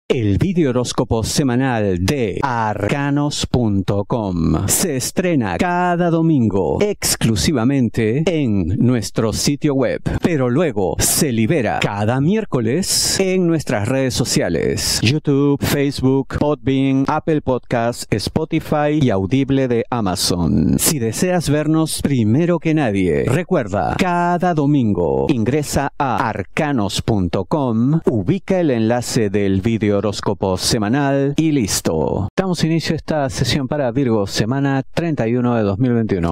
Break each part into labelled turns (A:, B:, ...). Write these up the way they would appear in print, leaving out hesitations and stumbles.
A: El videohoróscopo semanal de arcanos.com se estrena cada domingo exclusivamente en nuestro sitio web, pero luego se libera cada miércoles en nuestras redes sociales: YouTube, Facebook, Podbean, Apple Podcasts, Spotify y Audible de Amazon. Si deseas vernos primero que nadie, recuerda, cada domingo ingresa a arcanos.com, ubica el enlace del video horóscopo semanal y listo. Damos inicio a esta sesión para Virgo, semana 31 de 2021.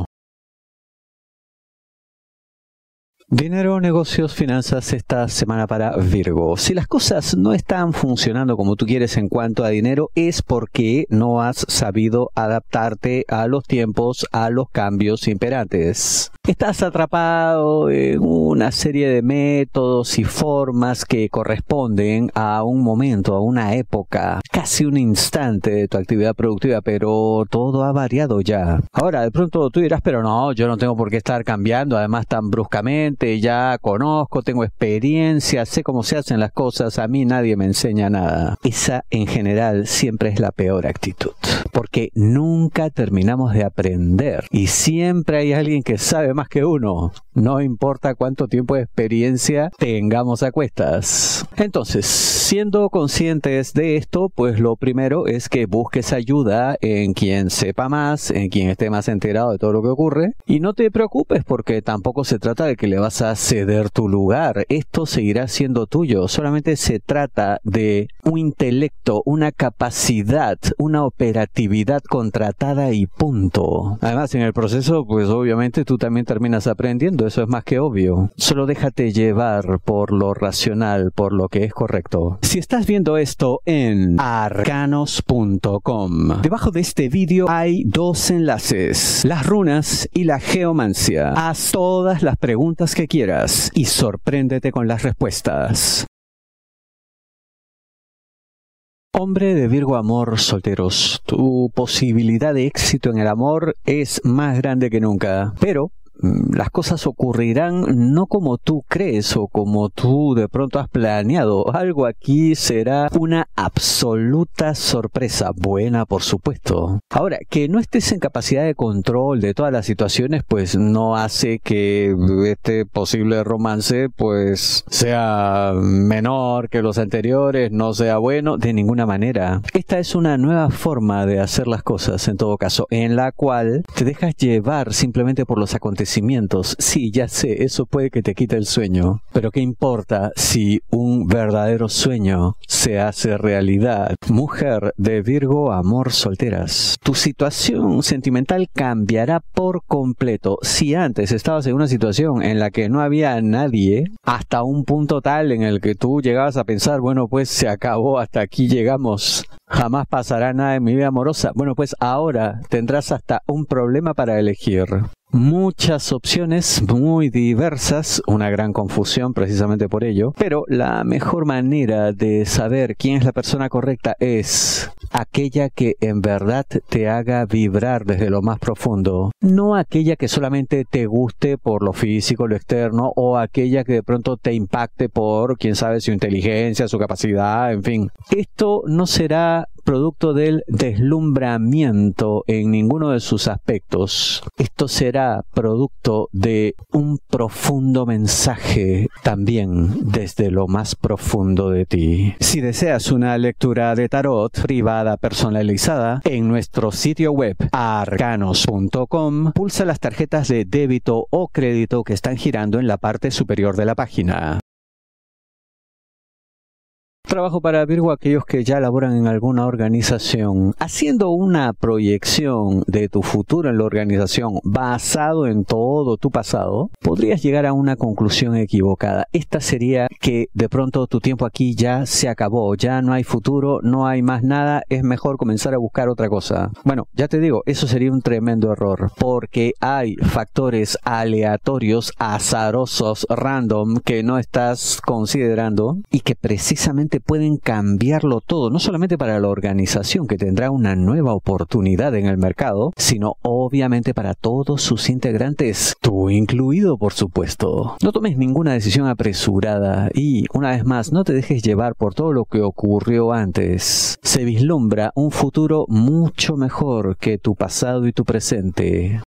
A: Dinero, negocios, finanzas esta semana para Virgo. Si las cosas no están funcionando como tú quieres en cuanto a dinero, es porque no has sabido adaptarte a los tiempos, a los cambios imperantes. Estás atrapado en una serie de métodos y formas que corresponden a un momento, a una época, casi un instante de tu actividad productiva, pero todo ha variado ya. Ahora, de pronto tú dirás, pero no, yo no tengo por qué estar cambiando, además tan bruscamente. Ya conozco, tengo experiencia, sé cómo se hacen las cosas, a mí nadie me enseña nada. Esa en general siempre es la peor actitud, porque nunca terminamos de aprender y siempre hay alguien que sabe más que uno, no importa cuánto tiempo de experiencia tengamos a cuestas. Entonces, siendo conscientes de esto, pues lo primero es que busques ayuda en quien sepa más, en quien esté más enterado de todo lo que ocurre, y no te preocupes porque tampoco se trata de que le vas a ceder tu lugar. Esto seguirá siendo tuyo. Solamente se trata de un intelecto, una capacidad, una operatividad contratada y punto. Además, en el proceso, pues obviamente tú también terminas aprendiendo. Eso es más que obvio. Solo déjate llevar por lo racional, por lo que es correcto. Si estás viendo esto en arcanos.com, debajo de este vídeo hay dos enlaces: las runas y la geomancia. Haz todas las preguntas que quieras y sorpréndete con las respuestas. Hombre de Virgo, amor, solteros. Tu posibilidad de éxito en el amor es más grande que nunca, pero las cosas ocurrirán no como tú crees o como tú de pronto has planeado. Algo aquí será una absoluta sorpresa, buena por supuesto. Ahora, que no estés en capacidad de control de todas las situaciones, pues no hace que este posible romance pues sea menor que los anteriores, no sea bueno, de ninguna manera. Esta es una nueva forma de hacer las cosas, en todo caso, en la cual te dejas llevar simplemente por los acontecimientos. Sí, ya sé, eso puede que te quite el sueño, pero ¿qué importa si un verdadero sueño se hace realidad? Mujer de Virgo, amor, solteras. Tu situación sentimental cambiará por completo. Si antes estabas en una situación en la que no había nadie, hasta un punto tal en el que tú llegabas a pensar, bueno, pues se acabó, hasta aquí llegamos, jamás pasará nada en mi vida amorosa. Bueno, pues ahora tendrás hasta un problema para elegir. Muchas opciones muy diversas, una gran confusión precisamente por ello, pero la mejor manera de saber quién es la persona correcta es aquella que en verdad te haga vibrar desde lo más profundo, no aquella que solamente te guste por lo físico, lo externo, o aquella que de pronto te impacte por, quién sabe, su inteligencia, su capacidad, en fin. Esto no será producto del deslumbramiento en ninguno de sus aspectos. Esto será producto de un profundo mensaje también desde lo más profundo de ti. Si deseas una lectura de tarot privada personalizada, en nuestro sitio web arcanos.com pulsa las tarjetas de débito o crédito que están girando en la parte superior de la página. Trabajo para Virgo, aquellos que ya laboran en alguna organización. Haciendo una proyección de tu futuro en la organización basado en todo tu pasado, podrías llegar a una conclusión equivocada. Esta sería que de pronto tu tiempo aquí ya se acabó, ya no hay futuro, no hay más nada, es mejor comenzar a buscar otra cosa. Bueno, ya te digo, eso sería un tremendo error, porque hay factores aleatorios, azarosos, random, que no estás considerando y que precisamente realmente pueden cambiarlo todo, no solamente para la organización que tendrá una nueva oportunidad en el mercado, sino obviamente para todos sus integrantes, tú incluido, por supuesto. No tomes ninguna decisión apresurada y, una vez más, no te dejes llevar por todo lo que ocurrió antes. Se vislumbra un futuro mucho mejor que tu pasado y tu presente.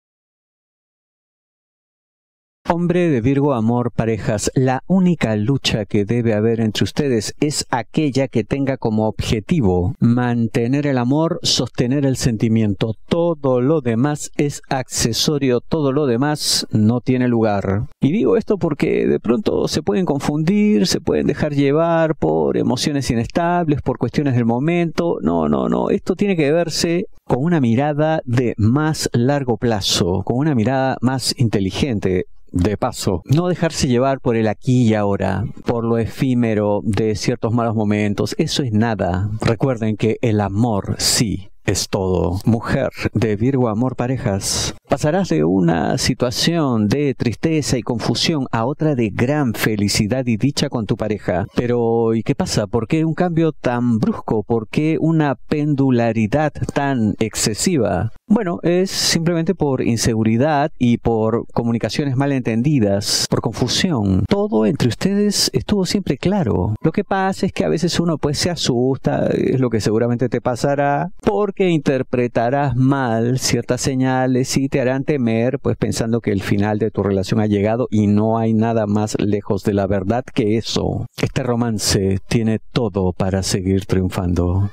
A: Hombre de Virgo, amor, parejas, la única lucha que debe haber entre ustedes es aquella que tenga como objetivo mantener el amor, sostener el sentimiento. Todo lo demás es accesorio, todo lo demás no tiene lugar. Y digo esto porque de pronto se pueden confundir, se pueden dejar llevar por emociones inestables, por cuestiones del momento. No, esto tiene que verse con una mirada de más largo plazo, con una mirada más inteligente. De paso, no dejarse llevar por el aquí y ahora, por lo efímero de ciertos malos momentos, eso es nada. Recuerden que el amor sí es todo. Mujer de Virgo, amor, parejas. Pasarás de una situación de tristeza y confusión a otra de gran felicidad y dicha con tu pareja. Pero, ¿y qué pasa? ¿Por qué un cambio tan brusco? ¿Por qué una pendularidad tan excesiva? Bueno, es simplemente por inseguridad y por comunicaciones malentendidas, por confusión. Todo entre ustedes estuvo siempre claro. Lo que pasa es que a veces uno pues se asusta, es lo que seguramente te pasará, porque interpretarás mal ciertas señales y te harán temer, pues pensando que el final de tu relación ha llegado y no hay nada más lejos de la verdad que eso. Este romance tiene todo para seguir triunfando.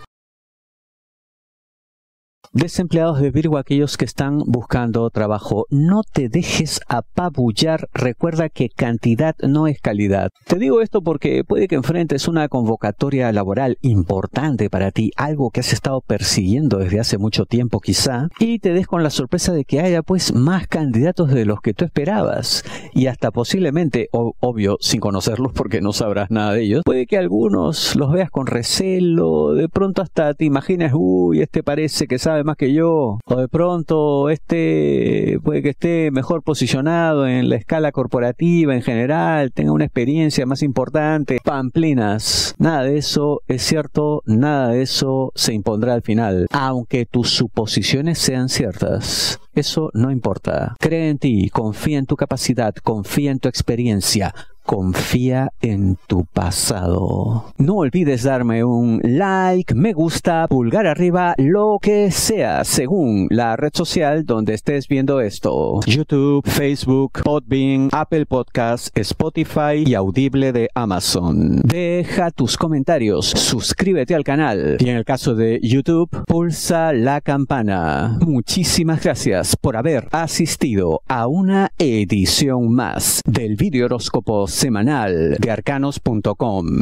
A: Desempleados de Virgo, aquellos que están buscando trabajo, no te dejes apabullar. Recuerda que cantidad no es calidad. Te digo esto porque puede que enfrentes una convocatoria laboral importante para ti, algo que has estado persiguiendo desde hace mucho tiempo quizá, y te des con la sorpresa de que haya pues más candidatos de los que tú esperabas, y hasta posiblemente, obvio, sin conocerlos porque no sabrás nada de ellos, puede que algunos los veas con recelo, de pronto hasta te imaginas, este parece que sabe más que yo, o de pronto puede que esté mejor posicionado en la escala corporativa en general, tenga una experiencia más importante. Pamplinas, nada de eso es cierto, nada de eso se impondrá al final, aunque tus suposiciones sean ciertas. Eso no importa. Cree en ti, confía en tu capacidad, confía en tu experiencia. Confía en tu pasado. No olvides darme un like, me gusta, pulgar arriba, lo que sea, según la red social donde estés viendo esto. YouTube, Facebook, Podbean, Apple Podcasts, Spotify y Audible de Amazon. Deja tus comentarios, suscríbete al canal y en el caso de YouTube, pulsa la campana. Muchísimas gracias por haber asistido a una edición más del video horóscopo semanal de arcanos.com.